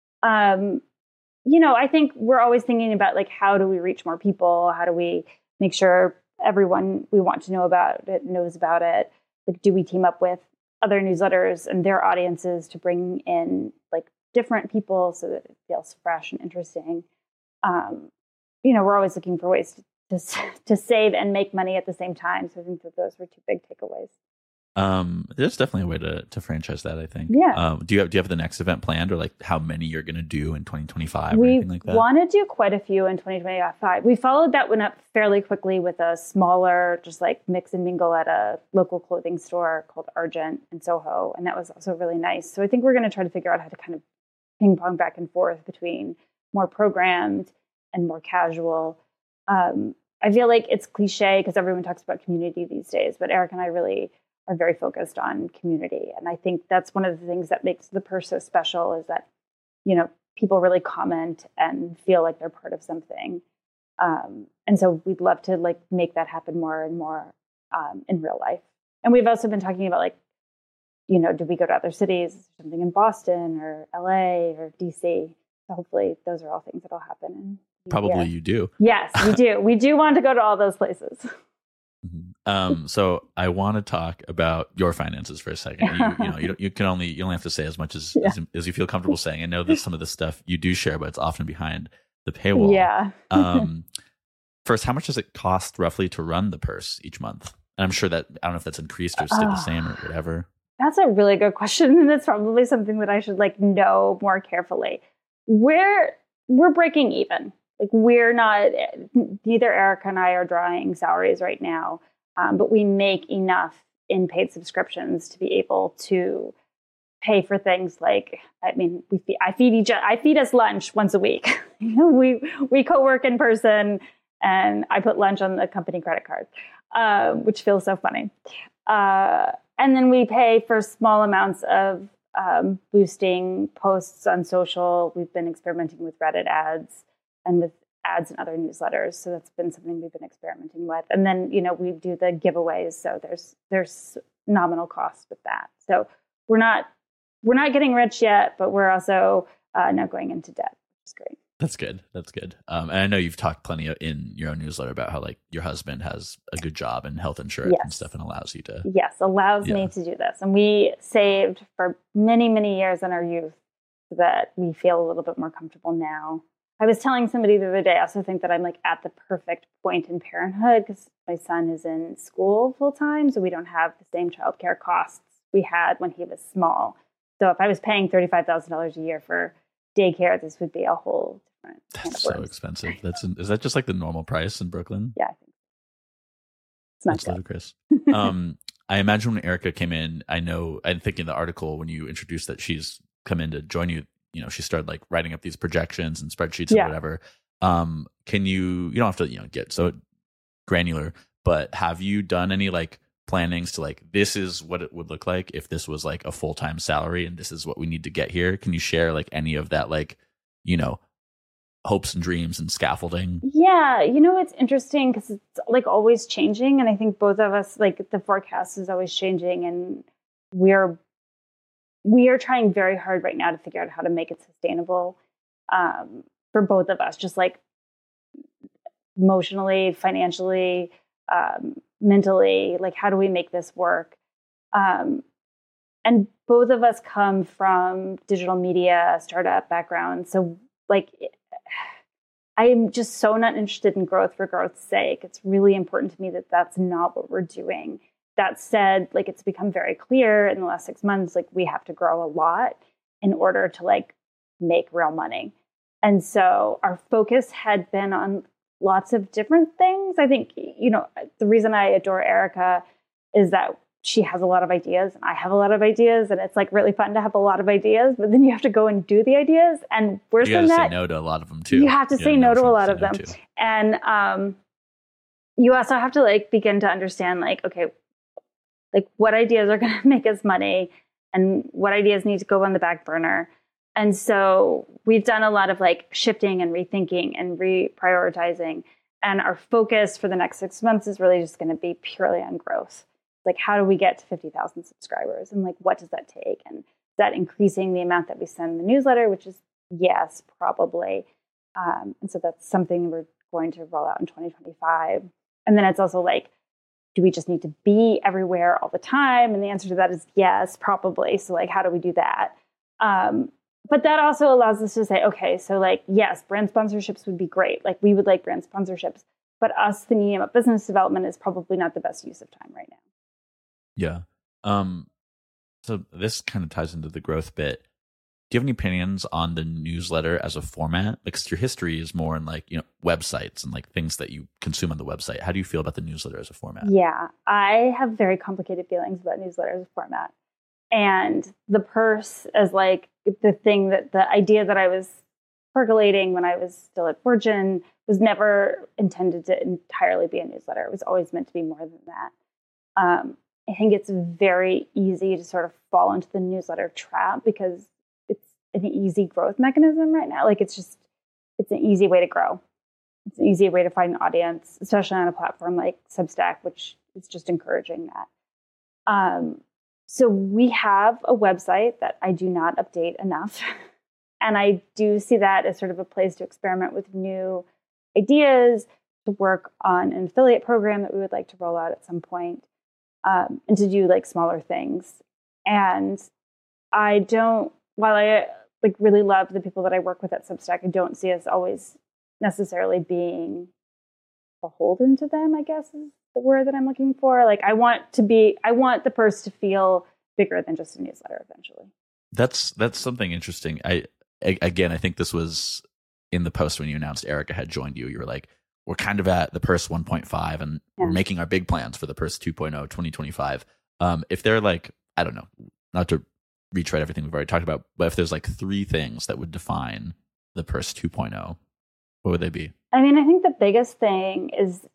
You know, I think we're always thinking about like, how do we reach more people? How do we make sure everyone we want to know about it knows about it? Like, do we team up with other newsletters and their audiences to bring in like different people so that it feels fresh and interesting? You know, we're always looking for ways to save and make money at the same time. So I think that those were two big takeaways. There's definitely a way to franchise that, I think. Yeah. Do you have the next event planned, or like how many you're going to do in 2025 or we anything like that? We want to do quite a few in 2025. We followed that one up fairly quickly with a smaller, just like mix and mingle at a local clothing store called Argent in Soho. And that was also really nice. So I think we're going to try to figure out how to kind of ping pong back and forth between more programmed and more casual. I feel like it's cliche because everyone talks about community these days, but Eric and I really are very focused on community. And I think that's one of the things that makes the Purse so special is that, you know, people really comment and feel like they're part of something. And so we'd love to like make that happen more and more in real life. And we've also been talking about like, you know, do we go to other cities, something in Boston or LA or DC? So hopefully those are all things that'll happen. Probably you do. Yes, we do. We do want to go to all those places. So I want to talk about your finances for a second. You only have to say as much as you feel comfortable saying. I know that some of the stuff you do share, but it's often behind the paywall. Yeah. First, how much does it cost roughly to run the Purse each month? And I'm sure that, I don't know if that's increased or stayed the same or whatever. That's a really good question. And it's probably something that I should like know more carefully. We're breaking even. Like we're not, neither Erica and I are drawing salaries right now, but we make enough in paid subscriptions to be able to pay for things like, I mean, I feed us lunch once a week. we co-work in person and I put lunch on the company credit card, which feels so funny. And then we pay for small amounts of boosting posts on social. We've been experimenting with Reddit ads and with ads and other newsletters. So that's been something we've been experimenting with. And then, you know, we do the giveaways. So there's nominal costs with that. So we're not getting rich yet, but we're also not going into debt, which is great. That's good. That's good. And I know you've talked plenty in your own newsletter about how like your husband has a good job and health insurance and stuff and allows you to. Yes, allows me to do this. And we saved for many, many years in our youth so that we feel a little bit more comfortable now. I was telling somebody the other day, I also think that I'm like at the perfect point in parenthood because my son is in school full time. So we don't have the same childcare costs we had when he was small. So if I was paying $35,000 a year for daycare, this would be a whole different. That's so expensive. Is that just like the normal price in Brooklyn? Yeah, I think it's not That's ludicrous. I imagine when Erica came in, I'm thinking the article when you introduced that she's come in to join you, she started like writing up these projections and spreadsheets and whatever. Can you don't have to, get so granular, but have you done any like plannings to like, this is what it would look like if this was like a full-time salary and this is what we need to get here? Can you share like any of that, like, hopes and dreams and scaffolding? Yeah. It's interesting because it's like always changing. And I think both of us, like the forecast is always changing, and we are trying very hard right now to figure out how to make it sustainable for both of us, just like emotionally, financially, mentally, like how do we make this work? And both of us come from digital media startup backgrounds. So like, I am just so not interested in growth for growth's sake. It's really important to me that that's not what we're doing. That said, like it's become very clear in the last 6 months, like we have to grow a lot in order to like make real money. And so our focus had been on lots of different things. I think, the reason I adore Erica is that she has a lot of ideas and I have a lot of ideas, and it's like really fun to have a lot of ideas, but then you have to go and do the ideas, and we're saying that say no to a lot of them too. You have to say no to a lot of them. And you also have to like begin to understand like, okay, like what ideas are going to make us money and what ideas need to go on the back burner. And so we've done a lot of like shifting and rethinking and reprioritizing. And our focus for the next 6 months is really just going to be purely on growth. Like, how do we get to 50,000 subscribers? And like, what does that take? And is that increasing the amount that we send the newsletter, which is yes, probably. And so that's something we're going to roll out in 2025. And then it's also like, do we just need to be everywhere all the time? And the answer to that is yes, probably. So like, how do we do that? But that also allows us to say, okay, so like, yes, brand sponsorships would be great. Like we would like brand sponsorships, but us thinking about business development is probably not the best use of time right now. Yeah. So this kind of ties into the growth bit. Do you have any opinions on the newsletter as a format? Because your history is more in like, websites and like things that you consume on the website. How do you feel about the newsletter as a format? Yeah, I have very complicated feelings about newsletter as a format. And the purse as like the idea that I was percolating when I was still at Fortune was never intended to entirely be a newsletter. It was always meant to be more than that. I think it's very easy to sort of fall into the newsletter trap because it's an easy growth mechanism right now. Like it's an easy way to grow. It's an easy way to find an audience, especially on a platform like Substack, which is just encouraging that. So we have a website that I do not update enough. And I do see that as sort of a place to experiment with new ideas, to work on an affiliate program that we would like to roll out at some point. And to do like smaller things. And while I like really love the people that I work with at Substack, I don't see us always necessarily being beholden to them, I guess is the word that I'm looking for. Like I want the purse to feel bigger than just a newsletter eventually. That's something interesting. I think this was in the post when you announced Erica had joined you. You were like, we're kind of at the purse 1.5 and we're making our big plans for the purse 2.0 2025. If they're like, I don't know, not to retread everything we've already talked about, but if there's like 3 things that would define the purse 2.0, what would they be? I mean, I think the biggest thing is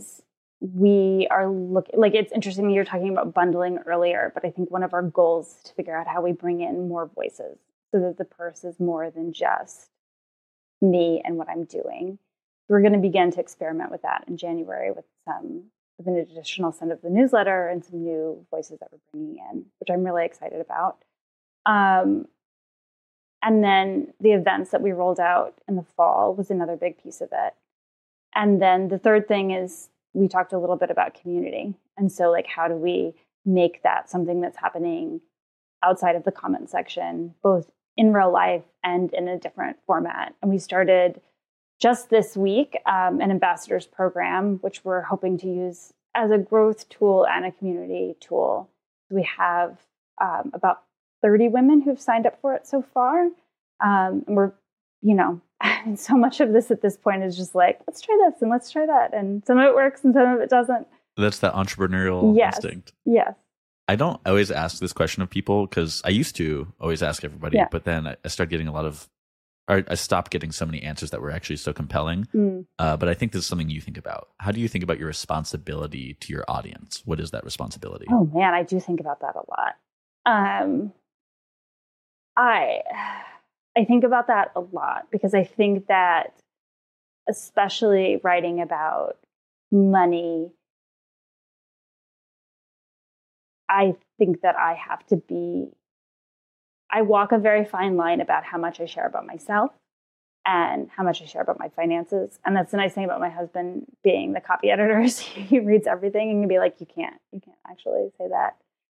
we are looking, like it's interesting you're talking about bundling earlier, but I think one of our goals is to figure out how we bring in more voices so that the purse is more than just me and what I'm doing. We're going to begin to experiment with that in January with an additional send of the newsletter and some new voices that we're bringing in, which I'm really excited about. And then the events that we rolled out in the fall was another big piece of it. And then the third thing is we talked a little bit about community. And so like, how do we make that something that's happening outside of the comment section, both in real life and in a different format? And we started just this week, an ambassadors program, which we're hoping to use as a growth tool and a community tool. We have about 30 women who've signed up for it so far. And we're, so much of this at this point is just like, let's try this and let's try that. And some of it works and some of it doesn't. That's that entrepreneurial instinct. Yes. I don't always ask this question of people because I used to always ask everybody, but then I started getting I stopped getting so many answers that were actually so compelling. But I think this is something you think about. How do you think about your responsibility to your audience? What is that responsibility? Oh man, I do think about that a lot. I think about that a lot because I think that, especially writing about money, I think that I walk a very fine line about how much I share about myself and how much I share about my finances. And that's the nice thing about my husband being the copy editor is he reads everything and can be like, you can't actually say that.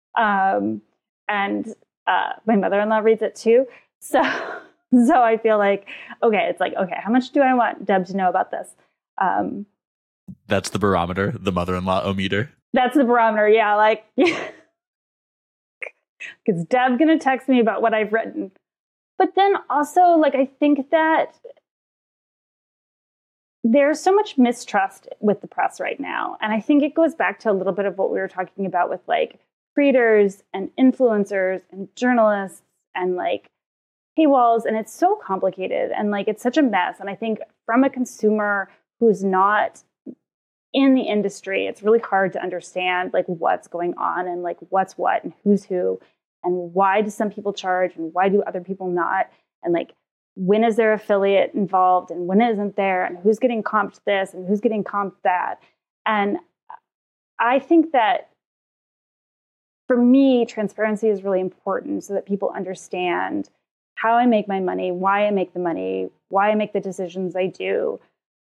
And my mother-in-law reads it too. So I feel like, okay, how much do I want Deb to know about this? That's the barometer, the mother-in-law-o-meter. That's the barometer. Yeah. Like, because Deb's going to text me about what I've written. But then also, I think that there's so much mistrust with the press right now. And I think it goes back to a little bit of what we were talking about with creators and influencers and journalists and paywalls. And it's so complicated and it's such a mess. And I think from a consumer who's not in the industry, it's really hard to understand what's going on and what's what and who's who and why do some people charge and why do other people not, and when is there affiliate involved and when isn't there, and who's getting comped this and who's getting comped that. And I think that for me, transparency is really important so that people understand how I make my money, why I make the money, why I make the decisions I do,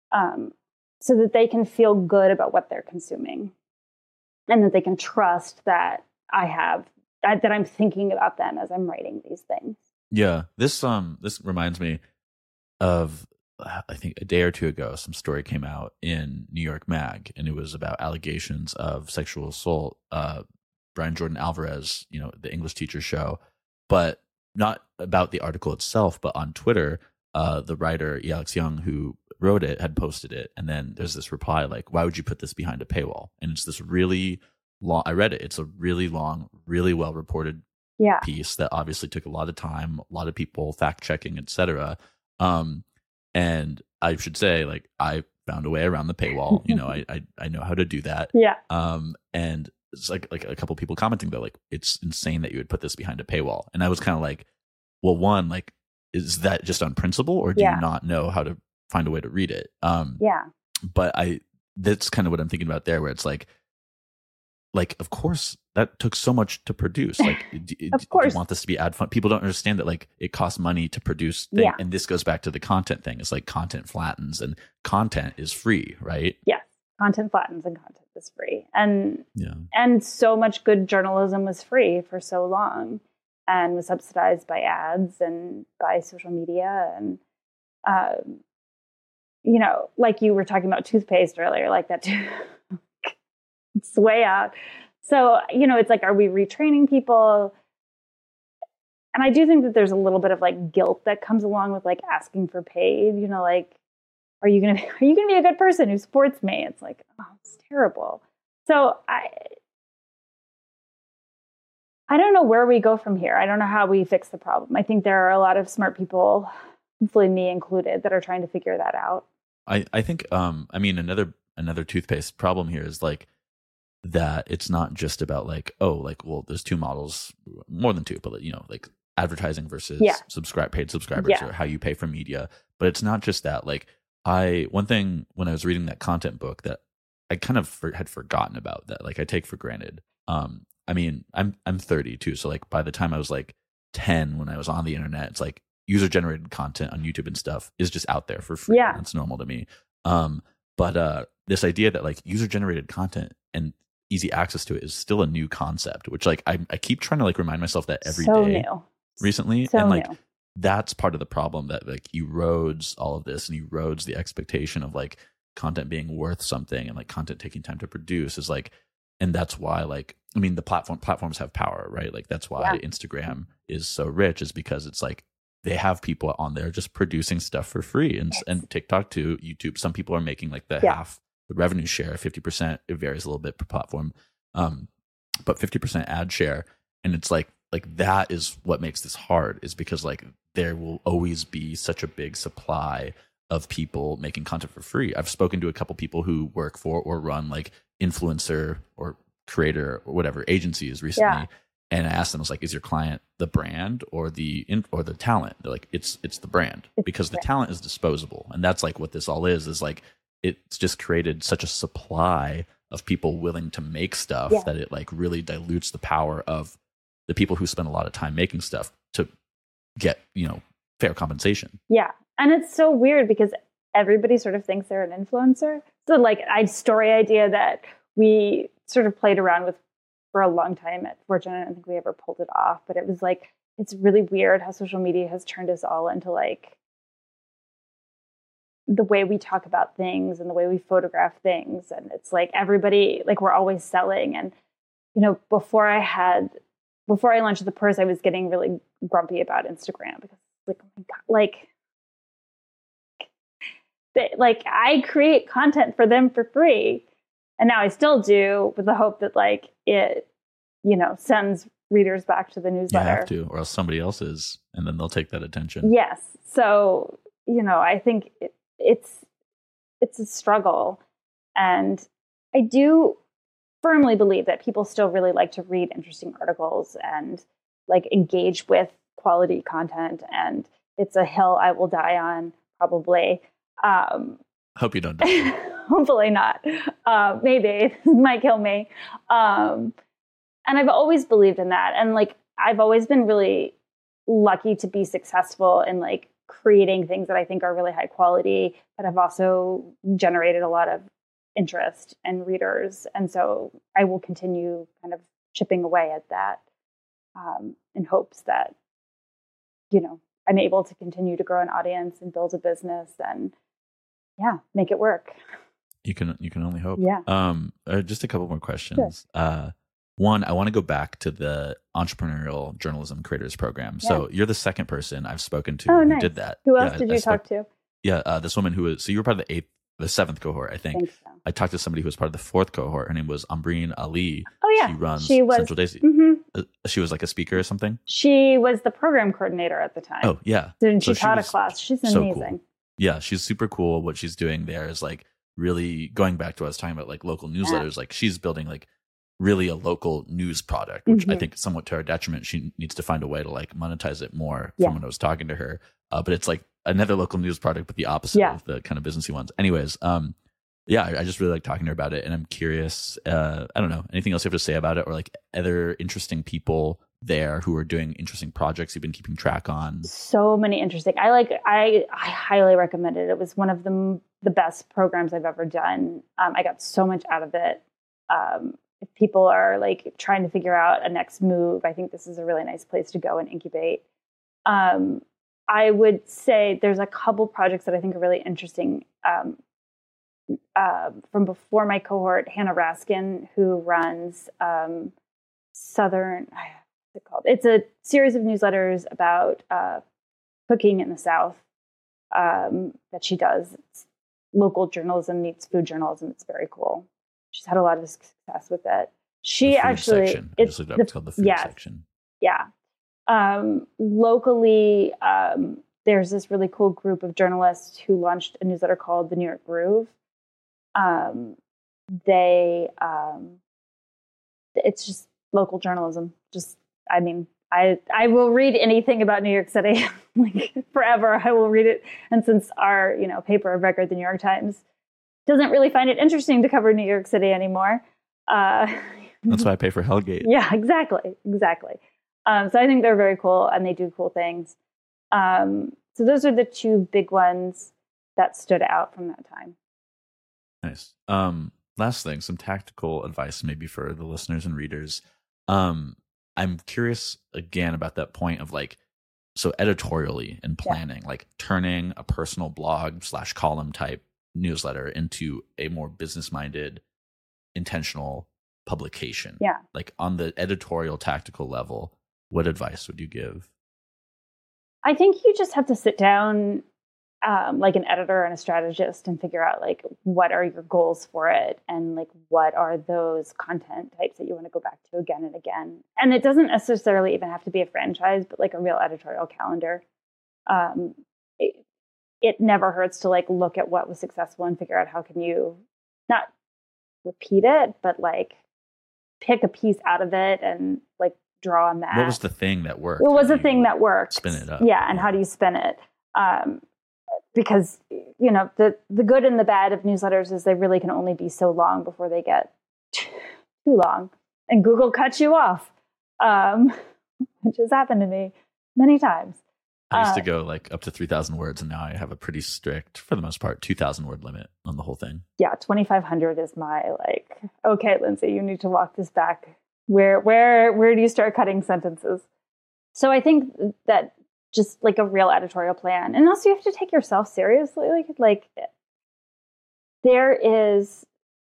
so that they can feel good about what they're consuming and that they can trust that that I'm thinking about them as I'm writing these things. Yeah. This reminds me of, I think a day or two ago, some story came out in New York Mag, and it was about allegations of sexual assault. Brian Jordan Alvarez, the English teacher show, but not about the article itself, but on Twitter, the writer Alex Young, who wrote it, had posted it. And then there's this reply why would you put this behind a paywall? And it's this really long, I read it. It's a really long, really well reported piece that obviously took a lot of time, a lot of people fact checking, etc. And I should say, I found a way around the paywall. I know how to do that. Yeah. And it's like a couple people commenting though, it's insane that you would put this behind a paywall. And I was kind of well, one, is that just on principle, or do you not know how to find a way to read it? But that's kind of what I'm thinking about there, where it's of course that took so much to produce. Of course, do you want this to be ad fun? People don't understand that it costs money to produce things. Yeah. And this goes back to the content thing. It's content flattens and content is free, right? Yes. Content flattens and content is free. And so much good journalism was free for so long and was subsidized by ads and by social media. And, you were talking about toothpaste earlier, that too. It's way out. So, it's are we retraining people? And I do think that there's a little bit of guilt that comes along with asking for paid, are you going to be a good person who supports me? It's it's terrible. So I don't know where we go from here. I don't know how we fix the problem. I think there are a lot of smart people, hopefully me included, that are trying to figure that out. I think, another toothpaste problem here is that it's not just about well, there's two models, more than two, but advertising versus paid subscribers, or how you pay for media. But it's not just that. One thing when I was reading that content book that I kind of had forgotten about, that I take for granted. I'm 30 too, so by the time I was 10, when I was on the internet, it's user generated content on YouTube and stuff is just out there for free. Yeah, it's normal to me. But this idea that user generated content and easy access to it is still a new concept, which I keep trying to remind myself that every day. New. Recently, so and new. that's part of the problem that like erodes all of this and erodes the expectation of like content being worth something and like content taking time to produce is like, and that's why like, I mean, the platforms have power, right? Like that's why Instagram is so rich, is because it's like they have people on there just producing stuff for free, and TikTok too, YouTube. Some people are making like the half the revenue share, 50%. It varies a little bit per platform, but 50% ad share. And it's like that is what makes this hard, is because like there will always be such a big supply of people making content for free. I've spoken to a couple people who work for or run like influencer or creator or whatever agencies recently, and I asked them, I was like, is your client the brand or the talent? They're like, it's the brand, because the talent is disposable. And that's like what this all is like it's just created such a supply of people willing to make stuff that it like really dilutes the power of the people who spend a lot of time making stuff to get, you know, fair compensation. Yeah. And it's so weird because everybody sort of thinks they're an influencer. So like a story idea that we sort of played around with for a long time at Fortune. I don't think we ever pulled it off, but it was like, it's really weird how social media has turned us all into like the way we talk about things and the way we photograph things. And it's like everybody, like we're always selling. And, you know, before I launched the purse, I was getting really grumpy about Instagram because like, oh my God, like I create content for them for free. And now I still do, with the hope that like it, you know, sends readers back to the newsletter. You have to, or else somebody else is, and then they'll take that attention. Yes. So, you know, I think it's a struggle. And I do firmly believe that people still really like to read interesting articles and like engage with quality content. And it's a hill I will die on, probably. Hope you don't die. Hopefully not. Maybe it might kill me. And I've always believed in that. And like, I've always been really lucky to be successful in like creating things that I think are really high quality, but have also generated a lot of interest and readers. And so I will continue kind of chipping away at that in hopes that, you know, I'm able to continue to grow an audience and build a business and make it work. You can only hope. Yeah. Just a couple more questions. Sure. One, I want to go back to the Entrepreneurial Journalism Creators Program. Yeah. So you're the second person I've spoken to who did that. Who else did you talk to? Yeah, this woman who was, so you were part of the seventh cohort, I think. So. I talked to somebody who was part of the fourth cohort. Her name was Ambreen Ali. Oh yeah, she runs Central Daisy. Mm-hmm. She was like a speaker or something. She was the program coordinator at the time. Oh yeah, and she taught a class. She's amazing. So cool. Yeah, she's super cool. What she's doing there is like really going back to what I was talking about, like local newsletters. Like she's building like really a local news product, which I think somewhat to her detriment. She needs to find a way to like monetize it more from when I was talking to her. But it's like another local news product, but the opposite of the kind of businessy ones. Anyways, I just really like talking to her about it, and I'm curious. I don't know, anything else you have to say about it, or like other interesting people there who are doing interesting projects you've been keeping track on? So many interesting. I highly recommend it. It was one of the best programs I've ever done. I got so much out of it. If people are like trying to figure out a next move, I think this is a really nice place to go and incubate. I would say there's a couple projects that I think are really interesting. From before my cohort, Hannah Raskin, who runs Southern, what's it called? It's a series of newsletters about cooking in the South that she does. It's local journalism meets food journalism. It's very cool. She's had a lot of success with it. She actually, section. It's called the food section. Yeah. Locally, there's this really cool group of journalists who launched a newsletter called The New York Groove. It's just local journalism. I will read anything about New York City like forever. I will read it. And since our, paper of record, the New York Times, doesn't really find it interesting to cover New York City anymore. That's why I pay for Hellgate. Yeah, exactly. So I think they're very cool and they do cool things. So those are the two big ones that stood out from that time. Nice. Last thing, some tactical advice maybe for the listeners and readers. I'm curious again about that point of like, so editorially and planning, like turning a personal blog / column type newsletter into a more business minded, intentional publication. Yeah. Like on the editorial tactical level, what advice would you give? I think you just have to sit down like an editor and a strategist and figure out like what are your goals for it and like what are those content types that you want to go back to again and again. And it doesn't necessarily even have to be a franchise, but like a real editorial calendar. It never hurts to like look at what was successful and figure out how can you not repeat it, but like pick a piece out of it and like draw on that. What was the thing that worked? What was the thing that worked? Spin it up. Yeah, and how do you spin it? Because, you know, the good and the bad of newsletters is they really can only be so long before they get too long. And Google cuts you off, which has happened to me many times. I used to go like up to 3,000 words, and now I have a pretty strict, for the most part, 2,000 word limit on the whole thing. Yeah, 2,500 is my like, okay, Lindsay, you need to walk this back. Where do you start cutting sentences? So I think that just like a real editorial plan, and also you have to take yourself seriously. Like there's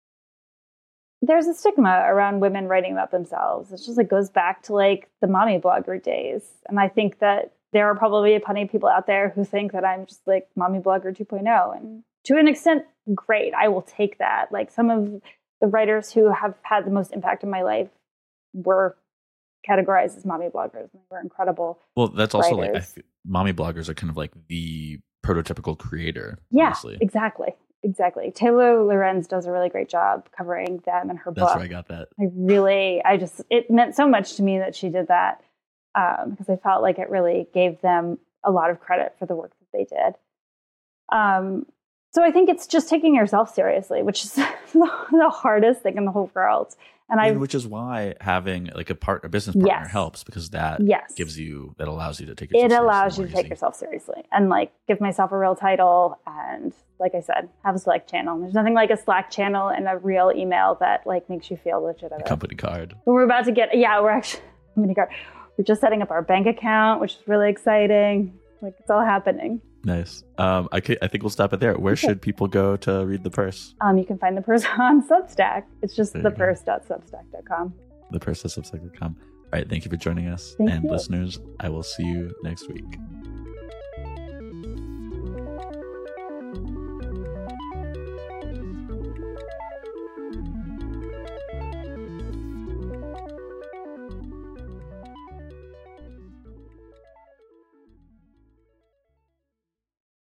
a stigma around women writing about themselves. It's just like goes back to like the mommy blogger days, and I think that there are probably plenty of people out there who think that I'm just like mommy blogger 2.0, and to an extent, great. I will take that. Like some of the writers who have had the most impact in my life were categorized as mommy bloggers. They were incredible. Well, that's also writers. like mommy bloggers are kind of like the prototypical creator. Yeah, honestly. Exactly. Taylor Lorenz does a really great job covering them in her book. That's where I got that. It meant so much to me that she did that because I felt like it really gave them a lot of credit for the work that they did. So I think it's just taking yourself seriously, which is the hardest thing in the whole world. Which is why having like a business partner helps, because that allows you to take yourself seriously. It allows you to take yourself seriously and like give myself a real title. And like I said, have a Slack channel. There's nothing like a Slack channel and a real email that like makes you feel legitimate. A company card. But we're about to company card. We're just setting up our bank account, which is really exciting. Like it's all happening. Nice. I think we'll stop it there. Where should people go to read The Purse? You can find The Purse on Substack. It's just thepurse.substack.com. Thepurse.substack.com. All right. Thank you for joining us. Thank you. Listeners, I will see you next week.